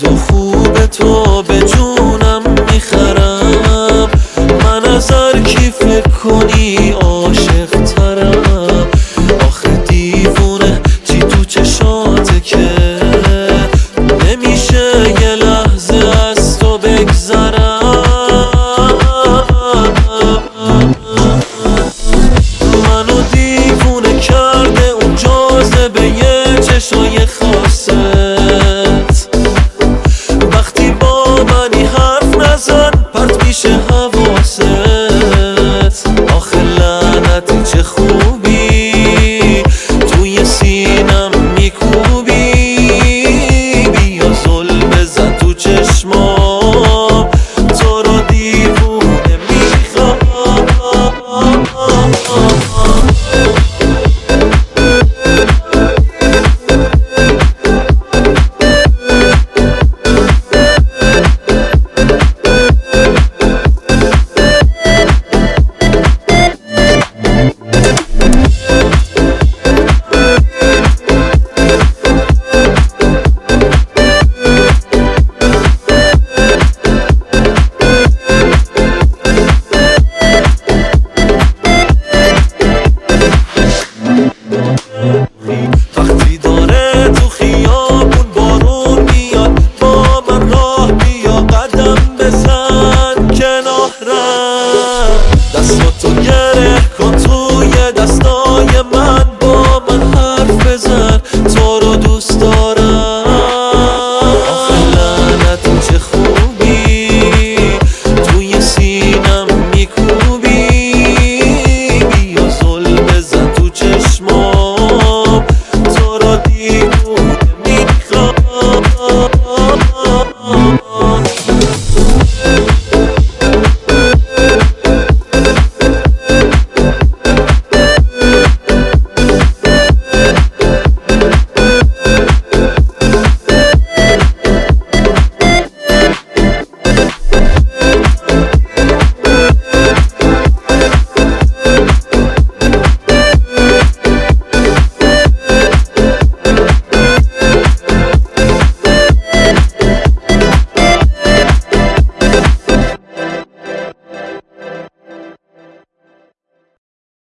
و خوب تو به جونم میخرم. من از هر کی فکر کنی عاشق ترم. آخه دیوونه چی تو چشاته که نمیشه یه لحظه از تو بگذرم. منو دیوونه کرده اون جاذبه چشای